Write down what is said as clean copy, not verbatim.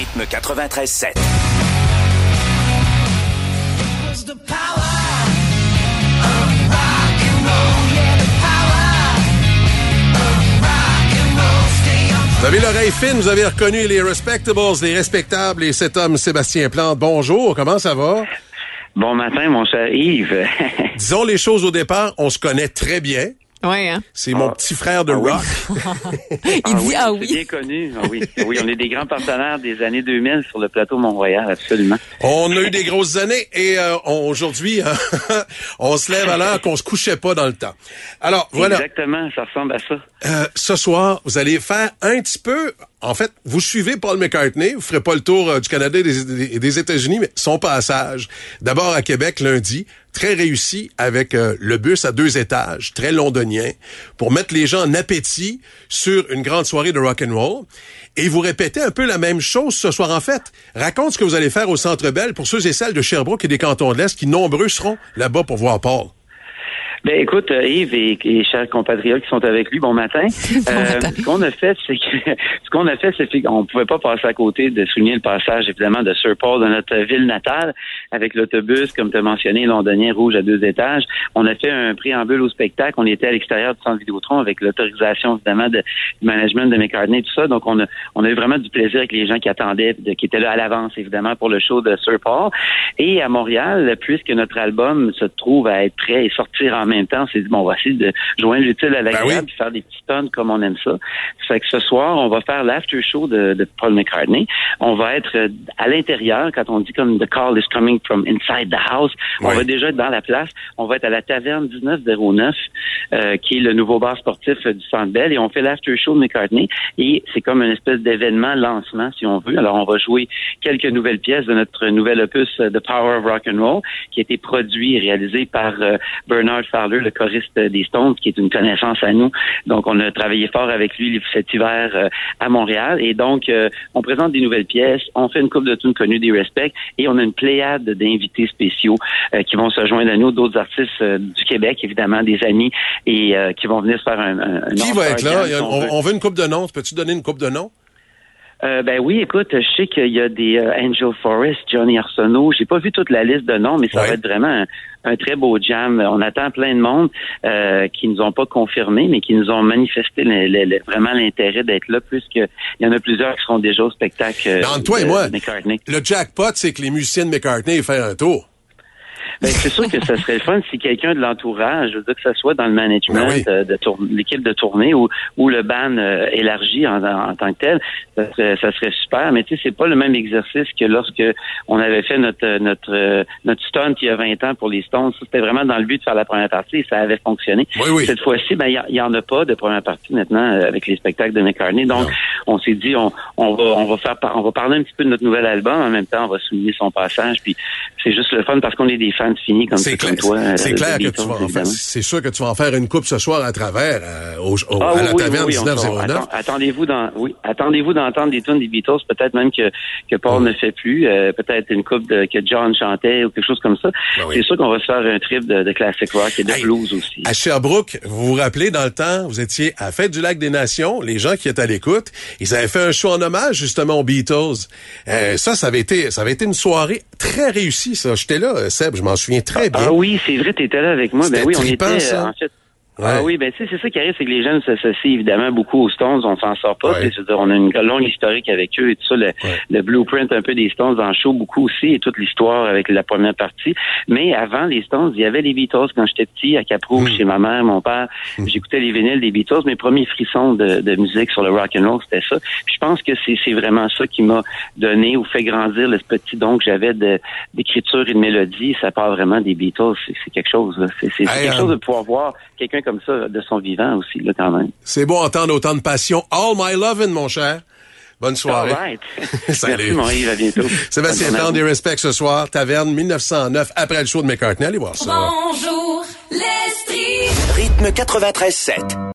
Rythme 93.7. Vous avez l'oreille fine, vous avez reconnu les Respectables, les respectables, et cet homme, Sébastien Plante. Bonjour, comment ça va? Bon matin, mon cher Yves. Disons les choses au départ, on se connaît très bien. Oui, hein? C'est mon petit frère de rock. Il dit oui. C'est bien connu. Oui, on est des grands partenaires des années 2000 sur le plateau Mont-Royal, absolument. On a eu des grosses années et aujourd'hui, on se lève à l'heure qu'on se couchait pas dans le temps. Alors, voilà. Exactement, ça ressemble à ça. Ce soir, vous allez faire un petit peu... En fait, vous suivez Paul McCartney, vous ferez pas le tour du Canada et des États-Unis, mais son passage, d'abord à Québec lundi, très réussi avec le bus à 2 étages, très londonien, pour mettre les gens en appétit sur une grande soirée de rock'n'roll. Et vous répétez un peu la même chose ce soir. En fait, raconte ce que vous allez faire au Centre Bell pour ceux et celles de Sherbrooke et des cantons de l'Est qui nombreux seront là-bas pour voir Paul. Ben écoute, Yves et chers compatriotes qui sont avec lui, bon matin. Ce qu'on a fait, c'est qu'on pouvait pas passer à côté de souligner le passage, évidemment, de Sir Paul dans notre ville natale, avec l'autobus, comme tu as mentionné, londonien rouge à 2 étages. On a fait un préambule au spectacle. On était à l'extérieur du centre Vidéotron avec l'autorisation, évidemment, du management de McCartney et tout ça. Donc, on a eu vraiment du plaisir avec les gens qui attendaient, qui étaient là à l'avance, évidemment, pour le show de Sir Paul. Et à Montréal, puisque notre album se trouve à être prêt et sortir en même temps, on s'est dit, bon, on va essayer de joindre l'utile à l'agréable et faire des petits tonnes comme on aime ça. Ça fait que ce soir, on va faire l'after show de Paul McCartney. On va être à l'intérieur, quand on dit comme the call is coming from inside the house, on va déjà être dans la place. On va être à la taverne 1909, qui est le nouveau bar sportif du Centre Bell, et on fait l'after show de McCartney, et c'est comme une espèce d'événement lancement, si on veut. Alors, on va jouer quelques nouvelles pièces de notre nouvel opus The Power of Rock'n'Roll, qui a été produit et réalisé par Bernard Fowler, le choriste des Stones, qui est une connaissance à nous. Donc, on a travaillé fort avec lui cet hiver à Montréal. Et donc, on présente des nouvelles pièces, on fait une couple de tunes connues des Respect, et on a une pléiade d'invités spéciaux qui vont se joindre à nous, d'autres artistes du Québec, évidemment, des amis, et qui vont venir se faire un Qui va être là? On veut une couple de noms. Peux-tu donner une couple de noms? Ben oui, écoute, je sais qu'il y a des Angel Forrest, Johnny Arsenault. J'ai pas vu toute la liste de noms, mais ça va être vraiment un très beau jam. On attend plein de monde qui nous ont pas confirmé, mais qui nous ont manifesté vraiment l'intérêt d'être là, puisqu'il y en a plusieurs qui seront déjà au spectacle entre toi et moi, McCartney. Le jackpot, c'est que les musiciens de McCartney fassent un tour. Ben, c'est sûr que ça serait le fun si quelqu'un de l'entourage, je veux dire que ça soit dans le management de l'équipe de tournée ou le band élargi en tant que tel, ça serait super. Mais tu sais, c'est pas le même exercice que lorsque on avait fait notre stunt il y a 20 ans pour les Stones. C'était vraiment dans le but de faire la première partie et ça avait fonctionné. Oui. Cette fois-ci, ben il y en a pas de première partie maintenant avec les spectacles de McCartney. Donc on s'est dit on va parler un petit peu de notre nouvel album, en même temps on va souligner son passage. Puis c'est juste le fun parce qu'on est des fans finis comme toi. C'est clair que tu vas en faire. C'est sûr que tu vas en faire une coupe ce soir à travers à la taverne 1909. Attendez-vous d'entendre des tunes des Beatles, peut-être même que Paul ne fait plus, peut-être une coupe que John chantait ou quelque chose comme ça. C'est sûr qu'on va se faire un trip de classic rock et de blues aussi. À Sherbrooke, vous vous rappelez, dans le temps, vous étiez à la Fête du Lac des Nations, les gens qui étaient à l'écoute, ils avaient fait un show en hommage justement aux Beatles. Ça avait été une soirée très réussie, ça. J'étais là, Seb, je m'en souviens très bien. Ah oui, c'est vrai, t'étais là avec moi. C'était on trippant, était ça. en fait. Ah oui, ben tu sais, c'est ça qui arrive, c'est que les jeunes s'associent évidemment beaucoup aux Stones, on s'en sort pas. C'est-à-dire, on a une longue historique avec eux et tout ça, le blueprint un peu des Stones dans le show, beaucoup aussi, et toute l'histoire avec la première partie. Mais avant les Stones, il y avait les Beatles quand j'étais petit, à Cap-Rouge, chez ma mère, mon père. J'écoutais les vinyles des Beatles. Mes premiers frissons de musique sur le rock'n'roll, c'était ça. Puis je pense que c'est vraiment ça qui m'a donné ou fait grandir le petit don que j'avais d'écriture et de mélodie. Ça part vraiment des Beatles. C'est quelque chose, là. C'est quelque chose de pouvoir voir quelqu'un comme ça de son vivant aussi, là, quand même. C'est beau entendre autant de passion. All my lovin', mon cher. Bonne soirée. All right. Salut. Merci, mon Yves, à bientôt. Sébastien Plante, des Respect ce soir, taverne 1909, après le show de McCartney. Allez voir ça. Bonjour, l'Estrie. Rythme 93.7.